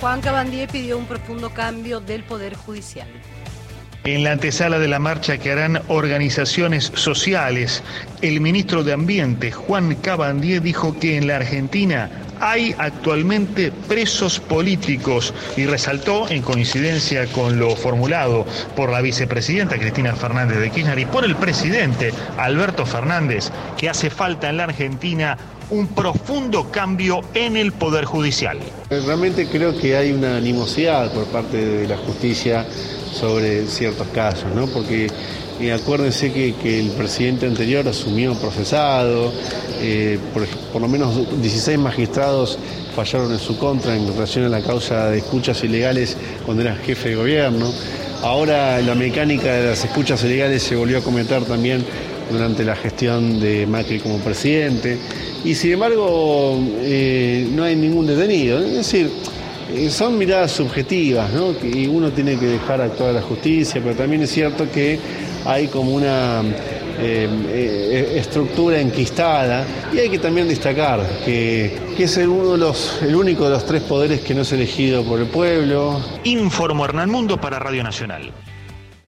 Juan Cabandier pidió un profundo cambio del Poder Judicial. En la antesala de la marcha que harán organizaciones sociales, el ministro de Ambiente, Juan Cabandier, dijo que en la Argentina hay actualmente presos políticos y resaltó, en coincidencia con lo formulado por la vicepresidenta Cristina Fernández de Kirchner y por el presidente Alberto Fernández, que hace falta en la Argentina un profundo cambio en el Poder Judicial. Realmente creo que hay una animosidad por parte de la justicia sobre ciertos casos, ¿no? Porque acuérdense que el presidente anterior asumió procesado, por lo menos 16 magistrados fallaron en su contra en relación a la causa de escuchas ilegales cuando era jefe de gobierno. Ahora la mecánica de las escuchas ilegales se volvió a cometer también durante la gestión de Macri como presidente, y sin embargo no hay ningún detenido. Es decir, son miradas subjetivas, ¿no? Y uno tiene que dejar actuar a la justicia, pero también es cierto que hay como una estructura enquistada, y hay que también destacar que es el único de los tres poderes que no es elegido por el pueblo. Informó Hernán Mundo para Radio Nacional.